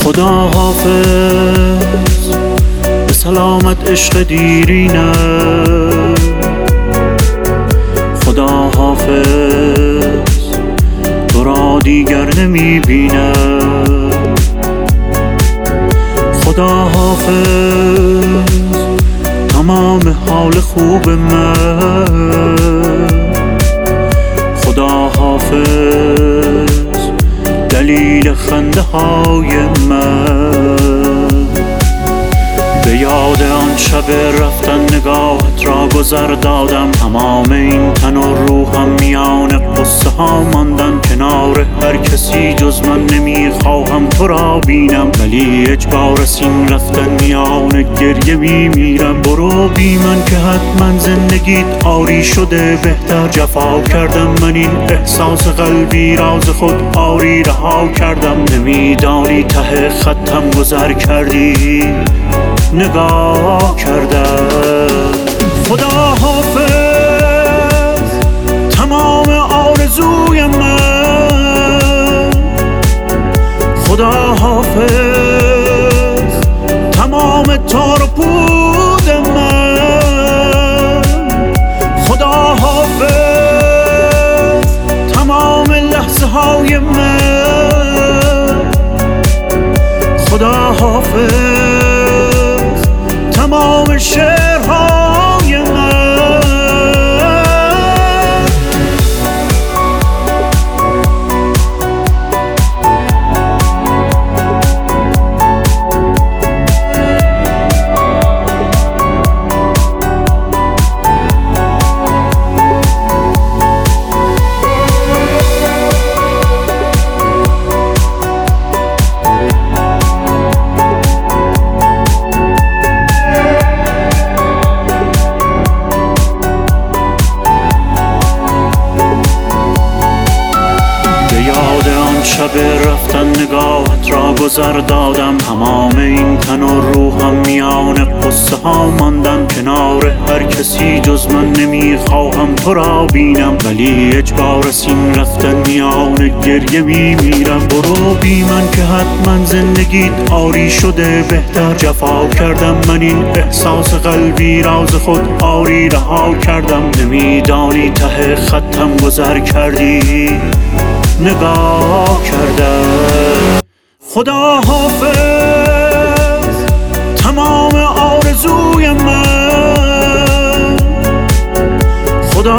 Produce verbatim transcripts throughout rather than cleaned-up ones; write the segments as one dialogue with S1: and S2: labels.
S1: خدا حافظ، به سلامت عشق دیرینه. خدا حافظ، تو را دیگر نمیبینه. خدا حافظ، تمام حال خوب من. خدا حافظ، دلیل خنده های من. به یاد آن شب رفتن نگاهت را گذر دادم. تمام این تن و روحم میان قصه ها ماندن. کنار هر کسی جز من نمیخواهم تو را بینم، ولی اجبار این رفتن میان گریه میمیرم. برو بی من که حتما زندگیت آری شده بهتر. جفا کردم من این احساس قلبی راز خود آری رها کردم. نمیدانی ته خطم گذر کردی نگاه کردم. خدا حافظ، تمام آرزوی من. خدا حافظ، تمام تار و پود من. خدا حافظ، تمام لحظه های من. خدا حافظ، تمام شعرهای من. شب رفتن نگاهت را گذر دادم. تمام این تن و روحم میان قصه ها ماندن. کنار هر کسی جز من نمیخواهم تو را بینم، ولی اجبار این رفتن میان گریه میمیرم. برو بی من که حتما زندگیت آری شده بهتر. جفا کردم من این احساس قلبی راز خود آری رها کردم. نمیدانی ته خطم گذر کردی نگاه کردم. خدا حافظ، تمام آرزوی من. خدا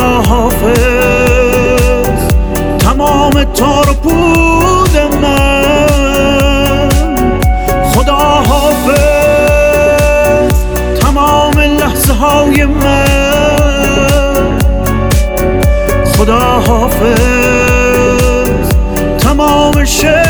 S1: حافظ، تمام تار و پود من. خدا حافظ، تمام لحظه های من. خدا حافظ، تمام شعر